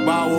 Bow.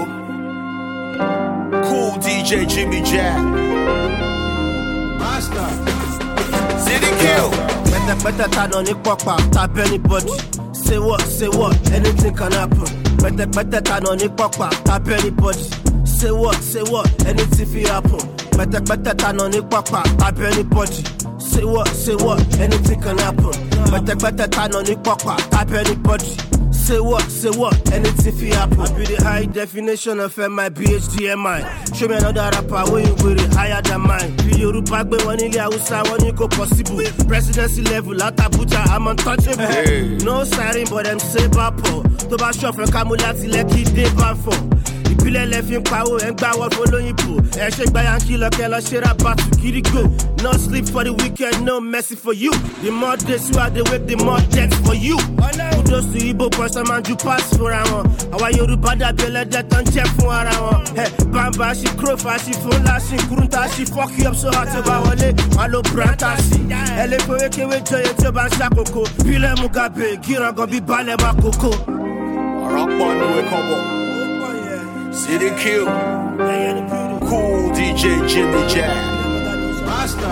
Cool DJ Jimmy Jack. Master. City Kill. Better turn on the pop-up, tap anybody. Say what, anything can happen. Better turn on the pop-up, tap anybody. Say what, anything fi happen. Better turn on the pop-up, tap anybody. Say what, anything can happen. Better turn on the pop-up, tap anybody. Say what, anything fi happen. I be the high definition of my BHDMI. Show me another rapper where you with it higher than mine. Be Yoruba gbe one ile Hausa one you go possible. Presidency level at Abuja I'm untouchable. Hey. No siren but them say bapo. To ba shop for Kamulati Lekki dey bad for. Ìpìlẹ̀ lẹ́fín pawó ẹ̀ ń gbá wọ́n fọlọ́yìnbó. Ẹ ṣe gba yankí lọ́kẹ́ lọ ṣe ra bàtú kiri go. No sleep for the weekend, no mercy for you. The more days you are the wake, the more death for you. Kudos to Igbo person man ju pass fúnra wọn. Àwa Yorùbá dàbí ẹlẹ́dẹ̀ tán jẹ́ fún ara wọn. Bàbá ṣe kúròfà ṣe fún ńlá ṣe kúrúntà ṣe fuck you up so hard tó bá wọlé. Wọ́n lo branta sí. Ẹ lè fowó kéwé jọyè tí ó bá ń ṣàkókò. Bílẹ̀ Mugabe, gírangan bí balẹ̀ máa kókó. Ọ̀rọ̀ pọ̀ ní wẹ́kọ̀ bọ̀. City Kill. Cool DJ Jimmy Jack. Master.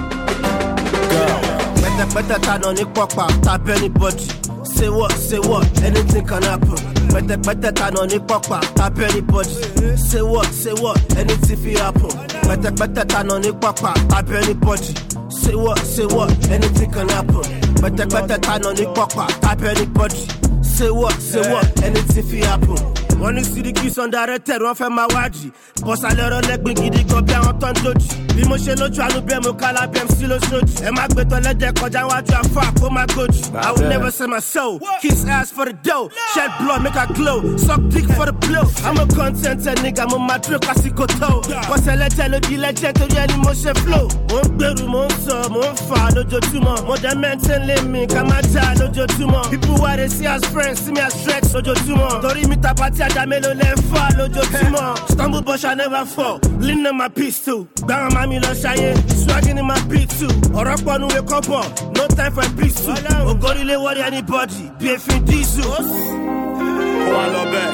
Better turn on the pop-up, tap anybody. Say what, anything can happen. Better turn on the pop-up, tap anybody. Say what, anything fi happen. Better turn on the pop-up, tap anybody. Say what, anything can happen. Better turn on the pop-up, tap anybody. Say what, anything fi happen. When you see the kids undirected, one from my waji. Boss a little leg big giddy go be on ton doji. Bí mo ṣe lójú àánú bẹ́ẹ̀ mo kálá bẹ́ẹ̀ sí lóṣooṣù. Ẹ má gbé tọ́lẹ́dẹ̀ kọjá wájú àfà kó má gojú. I will never sell my soul. Kiss ass for the dough. Shed blood make her glow. Suck dick for the blow. I'm a contented nigga, mo máa dúró kásìkò tó. Bọ́sẹ̀ lẹ́jẹ̀ ló di lẹ́jẹ̀ torí ẹni mo ṣe flow. Mo ń gbèrú, mo ń sọ, mo ń fà lójoojúmọ́. Mo dẹ̀ maintain lé mi ká má jà lójoojúmọ́. People why they see as friends, see me as threats lójoojúmọ́. Torí mi ta pati ajá mélòó lẹ́ fà lójoojúmọ́. Stumble but shall never fall. Lean on my pistol. Gbàrán mami lọ ṣayé. Swagging in my beat too. Ọ̀rọ̀ pọ̀ nu wé kọ́pọ̀. No time for peace too. Ogorile worry anybody. Bí efin diesel. Kó wa lọ bẹ́ẹ̀.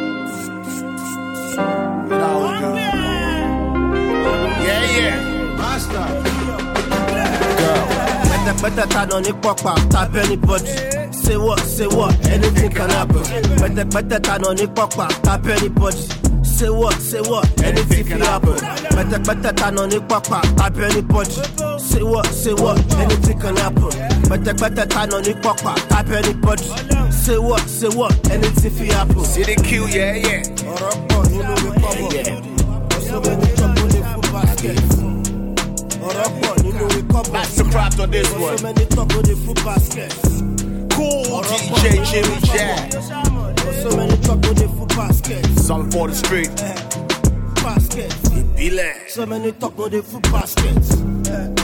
Yeah. Master. Better turn on the pop-up, tap anybody. Say what, anything can happen. Better turn on the pop-up, tap anybody. Say what, anything can happen. Better turn on the pop-up, tap anybody. Say what, anything can happen. Better turn on the pop-up, tap anybody. Say what, anything can happen. City Kill, yeah. That's the prop on this one. Cool DJ Jimmy Jack. Song for the street. So many talk on the food baskets.